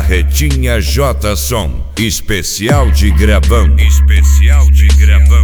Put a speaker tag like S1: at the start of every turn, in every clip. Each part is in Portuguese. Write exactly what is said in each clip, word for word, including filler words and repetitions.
S1: Carretinha J Som, especial de gravão. Especial de gravão.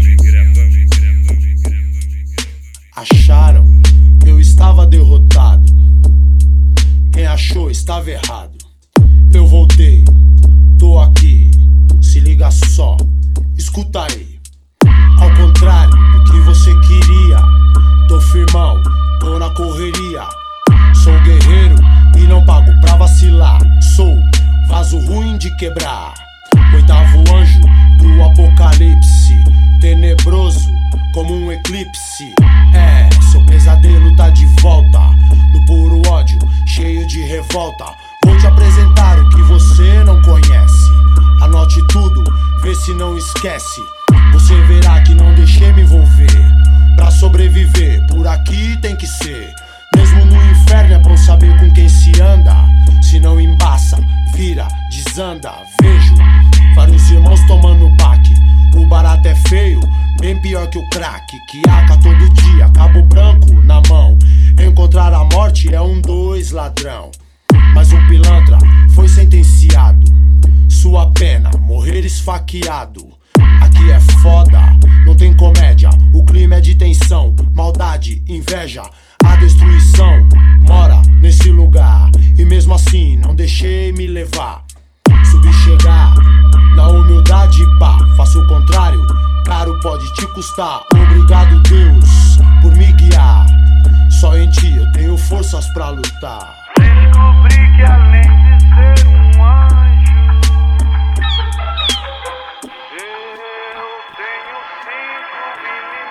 S2: Acharam que eu estava derrotado. Quem achou estava errado. Eu voltei, tô aqui. Se liga só, escuta aí. Ao contrário do que você queria, tô firmão, tô na correria. Sou guerreiro e não pago pra vacilar. Sou vaso ruim de quebrar. Oitavo anjo do apocalipse, tenebroso como um eclipse. É, seu pesadelo tá de volta, no puro ódio, cheio de revolta. Vou te apresentar o que você não conhece. Anote tudo, vê se não esquece. Você verá que não deixei me envolver. Pra sobreviver, por aqui tem que ser. Mesmo no inferno é bom saber com quem se anda. Se não embaça, vira, desanda. Vejo vários irmãos tomando baque. O barato é feio, bem pior que o crack. Que aca todo dia, cabo branco na mão. Encontrar a morte é um dois ladrão. Mas um pilantra foi sentenciado. Sua pena, morrer esfaqueado. Aqui é foda, não tem comédia. O clima é de tensão, maldade, inveja. A destruição mora nesse lugar. E mesmo assim não deixei me levar. Subi chegar na humildade, pá. Faço o contrário, caro pode te custar. Obrigado Deus por me guiar. Só em ti eu tenho forças pra lutar.
S3: Descobri que além de ser um anjo, eu tenho cinco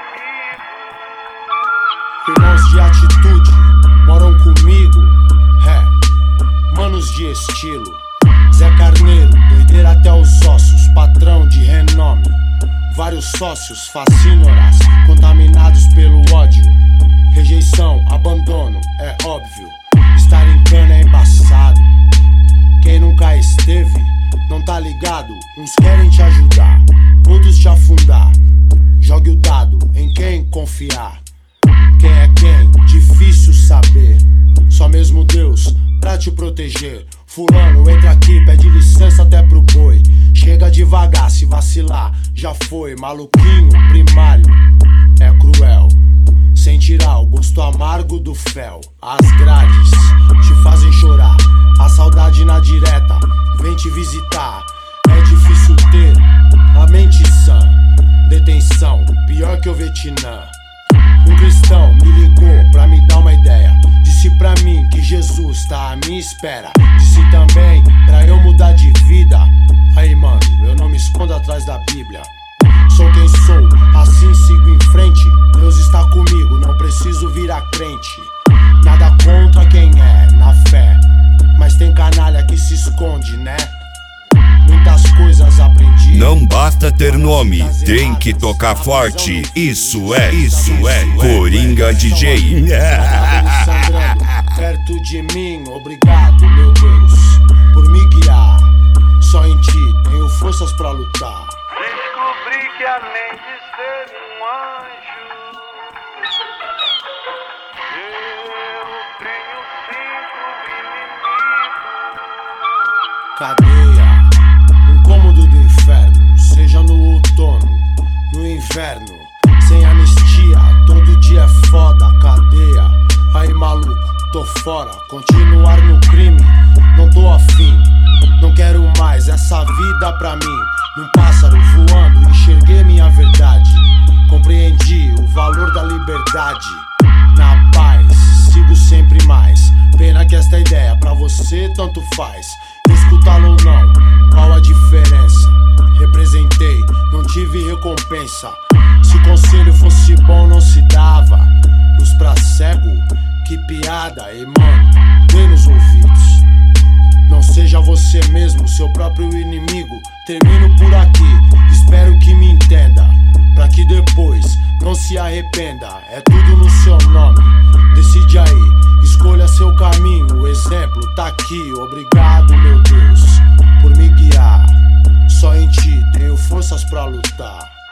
S3: inimigos.
S2: Irmãos de atitude moram comigo, é, manos de estilo. Zé Carneiro, doideira até os ossos, patrão de renome. Vários sócios, fascínoras, contaminados pelo ódio. Rejeição, abandono, é óbvio. Estar em cana é embaçado. Quem nunca esteve, não tá ligado. Uns querem te ajudar, outros te afundar. Jogue o dado em quem confiar. Quem é quem? Difícil saber. Só mesmo Deus pra te proteger. Fulano, entra aqui, pede licença até pro boi. Chega devagar, se vacilar, já foi. Maluquinho primário, é cruel. Sem tirar o gosto amargo do fel. As grades te fazem chorar. A saudade na direta vem te visitar. É difícil ter a mente sã. Detenção, pior que o Vietnã. Um cristão me ligou pra me dar uma ideia. Disse pra mim que Jesus tá à minha espera. Disse também pra eu mudar de vida. Aí mano, eu não me escondo atrás da Bíblia. Sou quem sou, assim sigo em frente. Deus está comigo, não preciso virar crente. Nada contra quem é, na fé. Mas tem canalha que se esconde, né? Muitas coisas aprendi.
S1: Não basta ter nome, tem que tocar forte. Isso é, isso é Coringa D J.
S2: Sangrando perto de mim, obrigado meu Deus por me guiar. Só em ti tenho forças pra lutar.
S3: Descobri que além de ser um anjo, eu tenho cinco inimigos.
S2: Cadeia, um cômodo do inferno. Seja no outono, no inverno. Sem anistia, todo dia é foda. Cadeia, aí maluco, tô fora. Continuar no crime, não tô afim. Não quero mais essa vida pra mim. Num pássaro voando, enxerguei minha verdade. Compreendi o valor da liberdade. Na paz, sigo sempre mais. Pena que esta ideia pra você tanto faz. Escutá-lo ou não, qual a diferença? Representei, não tive recompensa. Se conselho fosse bom não se dava. Luz pra cego, que piada. E mano, dê nos ouvidos. Não seja você mesmo, seu próprio inimigo. Termino por aqui, espero que me entenda. Pra que depois não se arrependa. É tudo no seu nome, decide aí. Escolha seu caminho, o exemplo tá aqui. Obrigado meu Deus por me guiar. Só em ti tenho forças pra lutar.